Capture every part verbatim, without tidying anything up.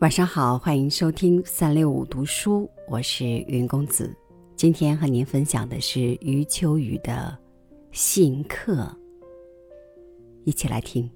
晚上好，欢迎收听三六五读书，我是云公子。今天和您分享的是余秋雨的信客，一起来听。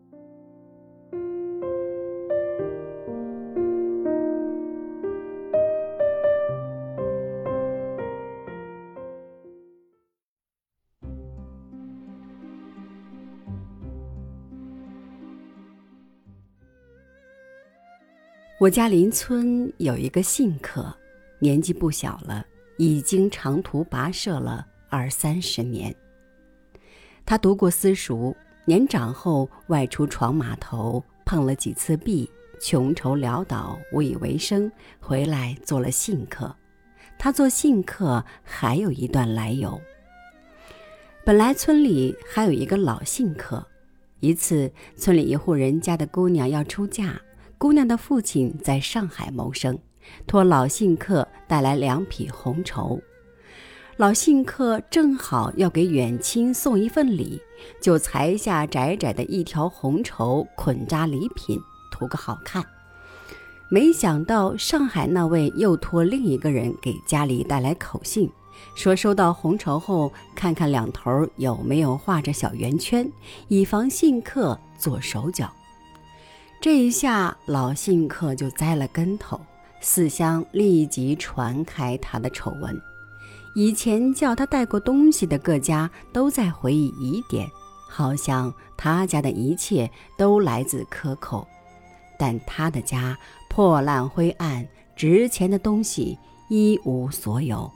我家邻村有一个信客，年纪不小了，已经长途跋涉了二三十年。他读过私塾，年长后外出闯码头，碰了几次壁，穷愁潦倒，无以为生，回来做了信客。他做信客还有一段来由。本来村里还有一个老信客，一次村里一户人家的姑娘要出嫁，姑娘的父亲在上海谋生，托老信客带来两匹红绸。老信客正好要给远亲送一份礼，就裁下窄窄的一条红绸，捆扎礼品，图个好看。没想到上海那位又托另一个人给家里带来口信，说收到红绸后，看看两头有没有画着小圆圈，以防信客做手脚。这一下老信客就栽了跟头，四乡立即传开他的丑闻。以前叫他带过东西的各家都在回忆疑点，好像他家的一切都来自克扣，但他的家破烂灰暗，值钱的东西一无所有。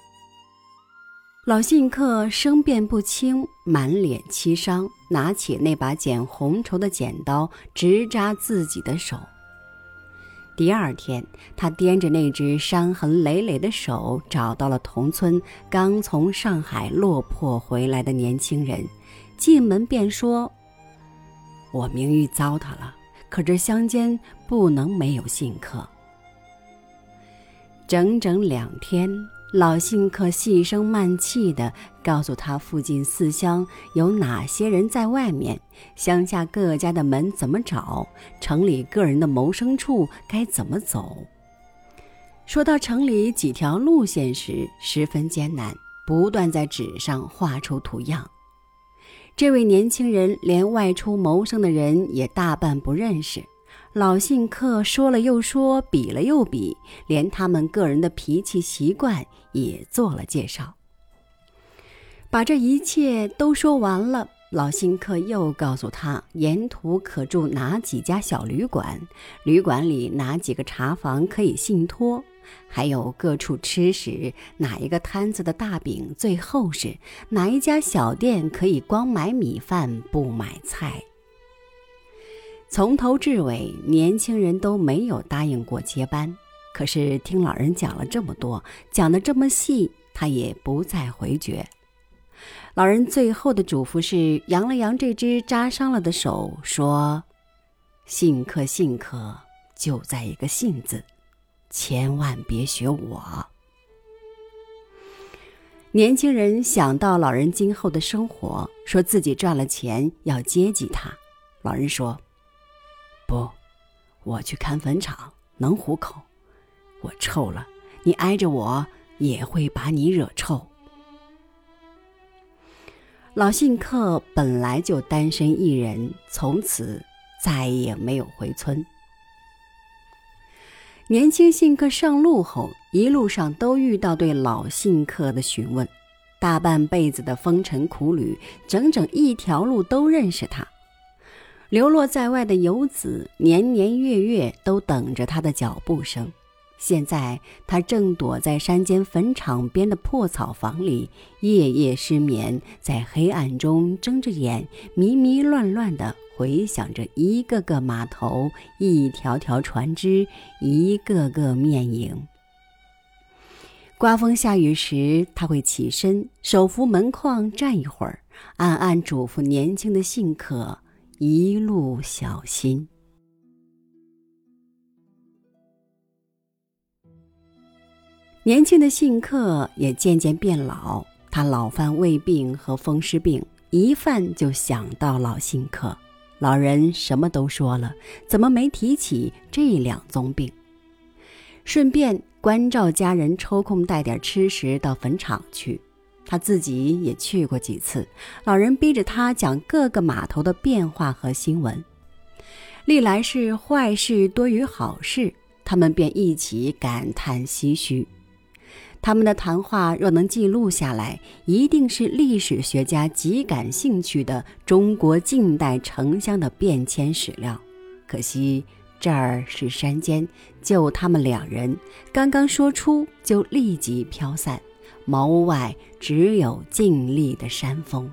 老信客声辩不清，满脸凄伤，拿起那把剪红绸的剪刀，直扎自己的手。第二天，他掂着那只伤痕累累的手，找到了同村刚从上海落魄回来的年轻人，进门便说：我名誉糟蹋了，可这乡间不能没有信客。整整两天，老信客细声慢气地告诉他附近四乡有哪些人在外面，乡下各家的门怎么找，城里个人的谋生处该怎么走。说到城里几条路线时，十分艰难，不断在纸上画出图样。这位年轻人连外出谋生的人也大半不认识，老信客说了又说，比了又比，连他们个人的脾气习惯也做了介绍。把这一切都说完了，老信客又告诉他沿途可住哪几家小旅馆，旅馆里哪几个茶房可以信托，还有各处吃食，哪一个摊子的大饼最厚实，哪一家小店可以光买米饭不买菜。从头至尾，年轻人都没有答应过接班，可是听老人讲了这么多，讲得这么细，他也不再回绝。老人最后的嘱咐是扬了扬这只扎伤了的手，说：信客信客就在一个信字，千万别学我。年轻人想到老人今后的生活，说自己赚了钱要接济他。老人说：不，我去看坟场能糊口，我臭了，你挨着我也会把你惹臭。老信客本来就单身一人，从此再也没有回村。年轻信客上路后，一路上都遇到对老信客的询问，大半辈子的风尘苦旅，整整一条路都认识他。流落在外的游子年年月月都等着他的脚步声。现在他正躲在山间坟场边的破草房里，夜夜失眠，在黑暗中睁着眼，迷迷乱乱地回想着一个个码头，一条条船只，一个个面影。刮风下雨时，他会起身手扶门框站一会儿，暗暗嘱咐年轻的信客一路小心。年轻的信客也渐渐变老，他老犯胃病和风湿病，一犯就想到老信客， 老人什么都说了，怎么没提起这两宗病？顺便关照家人抽空带点吃食到坟场去。他自己也去过几次，老人逼着他讲各个码头的变化和新闻，历来是坏事多于好事，他们便一起感叹唏嘘。他们的谈话若能记录下来，一定是历史学家极感兴趣的中国近代城乡的变迁史料。可惜这儿是山间，就他们两人，刚刚说出就立即飘散，茅屋外只有静立的山峰。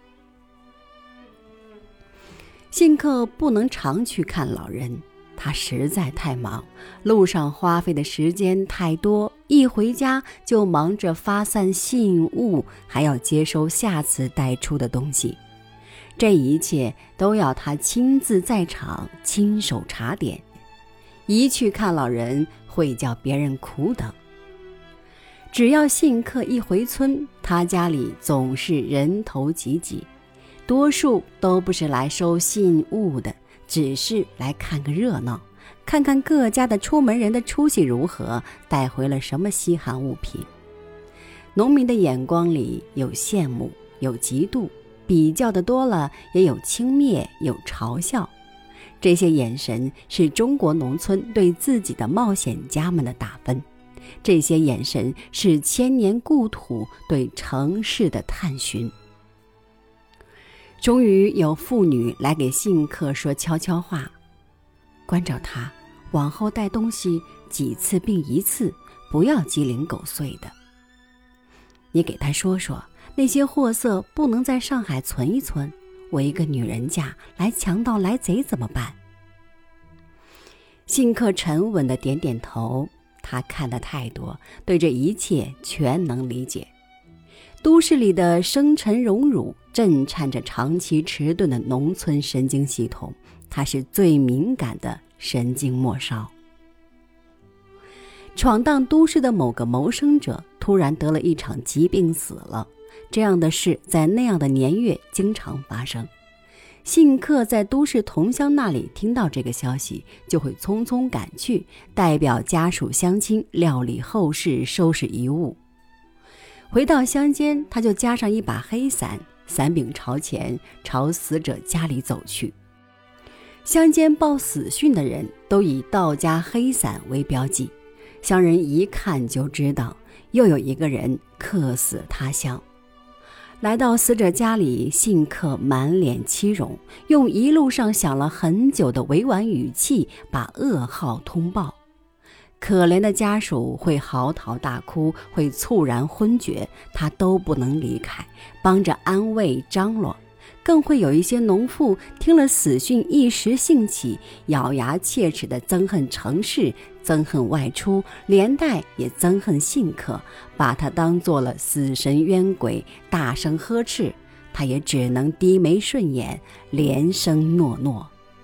信客不能常去看老人，他实在太忙，路上花费的时间太多，一回家就忙着发散信物，还要接收下次带出的东西。这一切都要他亲自在场，亲手查点。一去看老人，会叫别人苦等。只要信客一回村，他家里总是人头挤挤，多数都不是来收信物的，只是来看个热闹，看看各家的出门人的出息如何，带回了什么稀罕物品。农民的眼光里有羡慕，有嫉妒，比较的多了，也有轻蔑，有嘲笑。这些眼神是中国农村对自己的冒险家们的打分，这些眼神是千年故土对城市的探寻。终于有妇女来给信客说悄悄话，关照他往后带东西几次并一次，不要鸡零狗碎的。你给他说说，那些货色不能在上海存一存，我一个女人家，来强盗来贼怎么办？信客沉稳地点点头，他看得太多，对这一切全能理解。都市里的生辰荣辱震颤着长期迟钝的农村神经系统，它是最敏感的神经末梢。闯荡都市的某个谋生者突然得了一场疾病死了，这样的事在那样的年月经常发生。信客在都市同乡那里听到这个消息，就会匆匆赶去，代表家属乡亲料理后事，收拾遗物。回到乡间，他就加上一把黑伞，伞柄朝前，朝死者家里走去。乡间报死讯的人都以道家黑伞为标记，乡人一看就知道又有一个人客死他乡。来到死者家里，信客满脸凄容，用一路上想了很久的委婉语气把噩耗通报。可怜的家属会嚎啕大哭，会猝然昏厥，他都不能离开，帮着安慰张罗。更会有一些农妇听了死讯一时兴起，咬牙切齿地憎恨城市，憎恨外出，连带也憎恨信客，把他当做了死神冤鬼，大声呵斥。他也只能低眉顺眼，连声诺诺。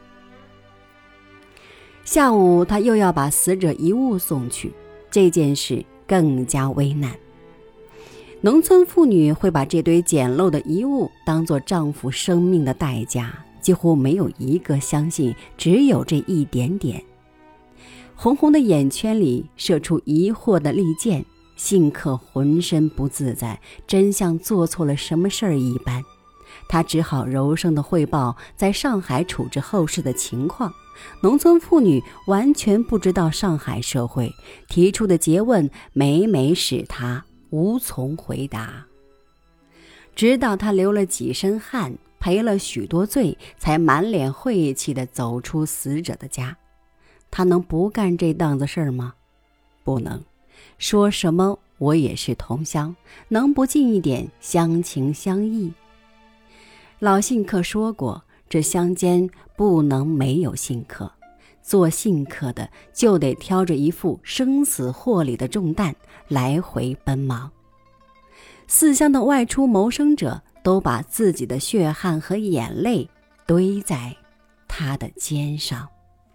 下午他又要把死者遗物送去，这件事更加危难。农村妇女会把这堆简陋的遗物当作丈夫生命的代价，几乎没有一个相信只有这一点点。红红的眼圈里射出疑惑的利箭，信客浑身不自在，真像做错了什么事儿一般。他只好柔声地汇报在上海处置后事的情况。农村妇女完全不知道上海社会，提出的诘问每每使他无从回答。直到他流了几身汗，赔了许多罪，才满脸晦气地走出死者的家。他能不干这档子事儿吗？不能。说什么我也是同乡，能不尽一点乡情乡义？老信客说过，这乡间不能没有信客，做信客的就得挑着一副生死祸里的重担来回奔忙。四乡的外出谋生者都把自己的血汗和眼泪堆在他的肩上。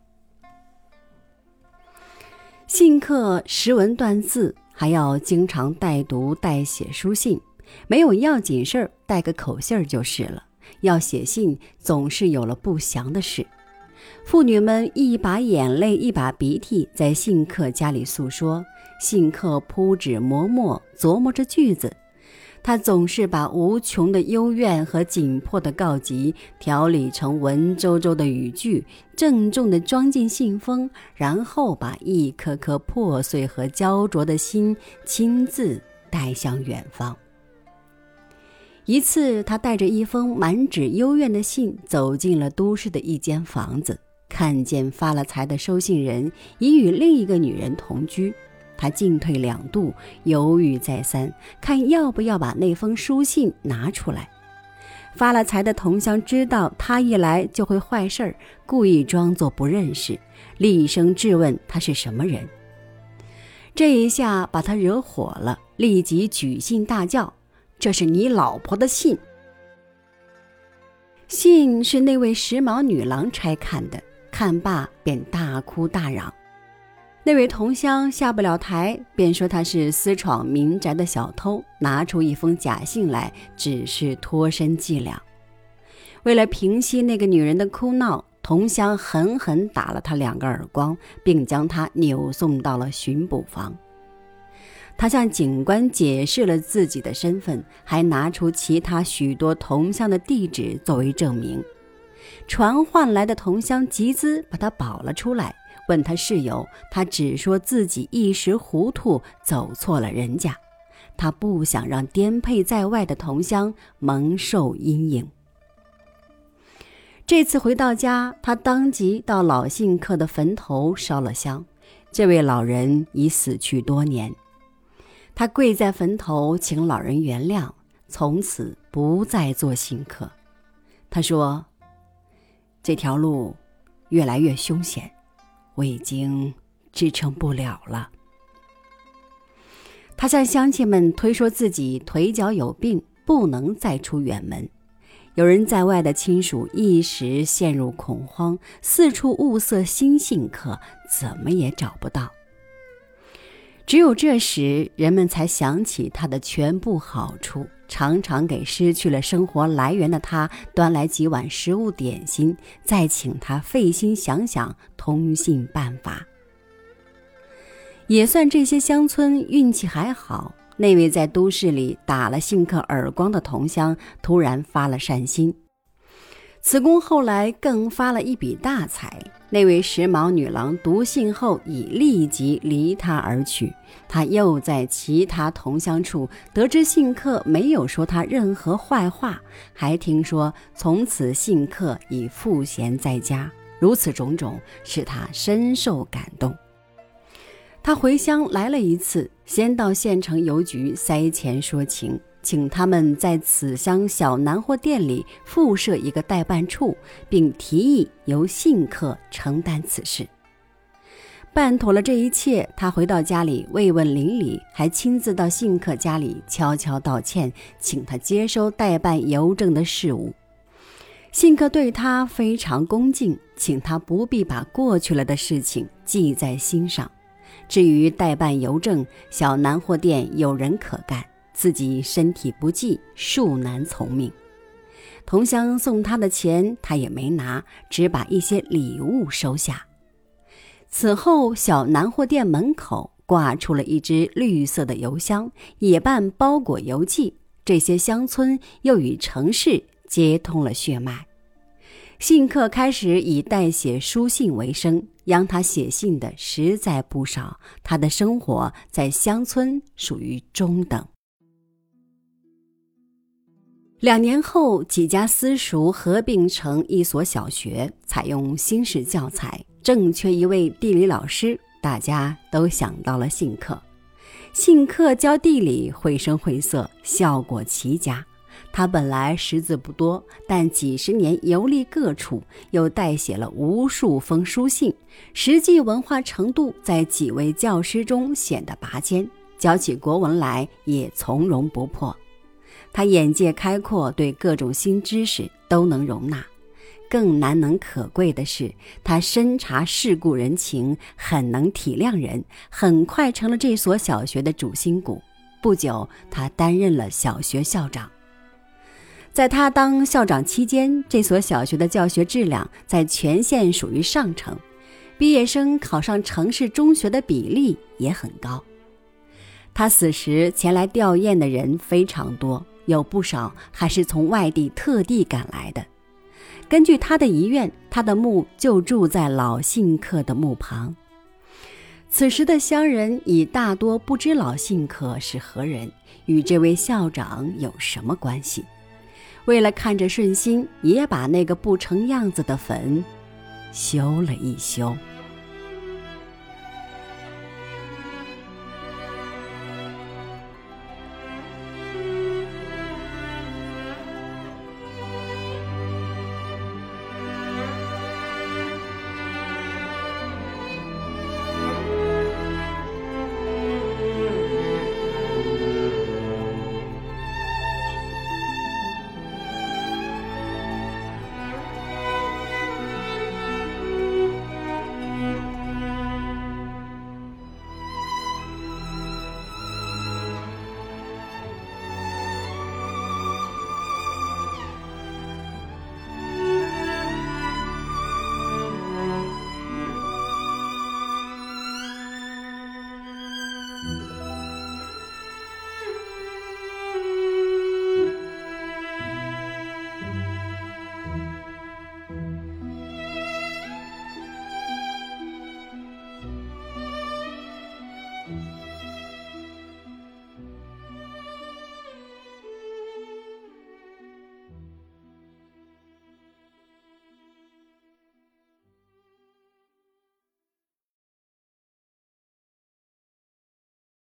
信客识文断字，还要经常带读带写书信，没有要紧事儿带个口信儿就是了。 要写信总是有了不祥的事。妇女们一把眼泪一把鼻涕在信客家里诉说，信客铺纸磨墨琢磨着句子，他总是把无穷的幽怨和紧迫的告急调理成文绉绉的语句，郑重地装进信封，然后把一颗颗破碎和焦灼的心亲自带向远方。一次，他带着一封满纸幽怨的信走进了都市的一间房子，看见发了财的收信人已与另一个女人同居。他进退两度，犹豫再三，看要不要把那封书信拿出来。发了财的同乡知道他一来就会坏事儿，故意装作不认识，厉声质问他是什么人。这一下把他惹火了，立即举信大叫：“这是你老婆的信！”信是那位时髦女郎差看的，看罢便大哭大嚷。那位同乡下不了台，便说他是私闯民宅的小偷，拿出一封假信来，只是脱身伎俩。为了平息那个女人的哭闹，同乡狠狠打了他两个耳光，并将他扭送到了巡捕房。他向警官解释了自己的身份，还拿出其他许多同乡的地址作为证明。传唤来的同乡集资把他保了出来，问他事由，他只说自己一时糊涂走错了人家，他不想让颠沛在外的同乡蒙受阴影。这次回到家，他当即到老信客的坟头烧了香。这位老人已死去多年，他跪在坟头请老人原谅，从此不再做信客。他说，这条路越来越凶险，我已经支撑不了了。他向乡亲们推说自己腿脚有病，不能再出远门。有人在外的亲属一时陷入恐慌，四处物色新信客，怎么也找不到。只有这时，人们才想起他的全部好处，常常给失去了生活来源的他端来几碗食物点心，再请他费心想想通信办法。也算这些乡村运气还好，那位在都市里打了信客耳光的同乡突然发了善心。此公后来更发了一笔大财，那位时髦女郎读信后已立即离他而去。他又在其他同乡处得知信客没有说他任何坏话，还听说从此信客已赋闲在家，如此种种使他深受感动。他回乡来了一次，先到县城邮局塞钱说情，请他们在此乡小南货店里附设一个代办处，并提议由信客承担此事。办妥了这一切，他回到家里慰问邻里，还亲自到信客家里悄悄道歉，请他接收代办邮政的事务。信客对他非常恭敬，请他不必把过去了的事情记在心上。至于代办邮政，小南货店有人可干，自己身体不济，恕难从命。同乡送他的钱他也没拿，只把一些礼物收下。此后，小南货店门口挂出了一只绿色的邮箱，也办包裹邮寄。这些乡村又与城市接通了血脉。信客开始以代写书信为生，央他写信的实在不少，他的生活在乡村属于中等。两年后，几家私塾合并成一所小学，采用新式教材，正缺一位地理老师，大家都想到了信客。信客教地理绘声绘色，效果奇佳。他本来识字不多，但几十年游历各处，又代写了无数封书信，实际文化程度在几位教师中显得拔尖，教起国文来也从容不迫。他眼界开阔，对各种新知识都能容纳。更难能可贵的是，他深察世故人情，很能体谅人，很快成了这所小学的主心骨。不久，他担任了小学校长。 在他当校长期间，这所小学的教学质量在全县属于上乘，毕业生考上城市中学的比例也很高。他死时前来吊唁的人非常多，有不少还是从外地特地赶来的。根据他的遗愿，他的墓就住在老信客的墓旁。此时的乡人已大多不知老信客是何人，与这位校长有什么关系。为了看着顺心，也把那个不成样子的坟修了一修。